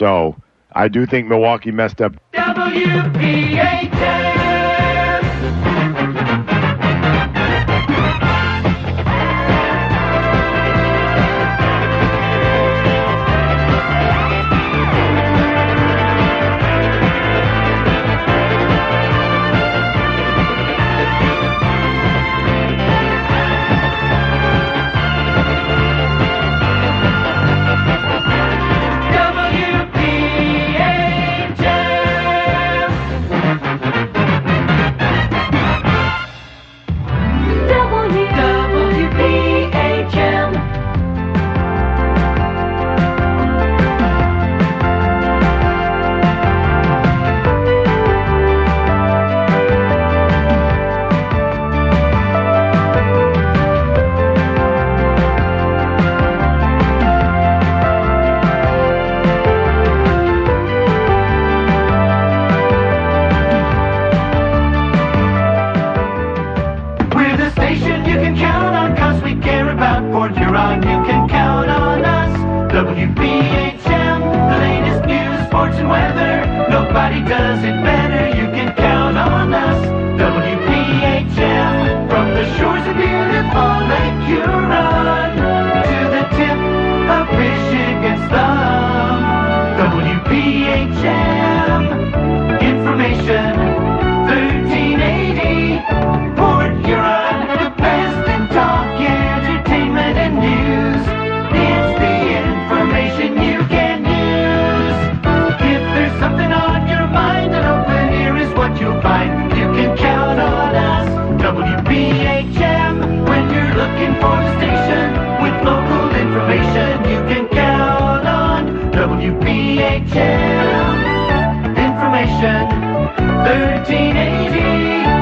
So I do think Milwaukee messed up. WPHM. WPHM, the latest news, sports and weather. Nobody does it better. You can count on us. WPHM, from the shores of beautiful Lake Huron to the tip of Michigan's thumb. WPHM, information 1380. Port Huron, the best in talk, entertainment, and news. It's the information you can use. If there's something on your mind, an open ear is what you'll find. You can count on us. WPHM, when you're looking for the station with local information, you can count on WPHM. Information 1380.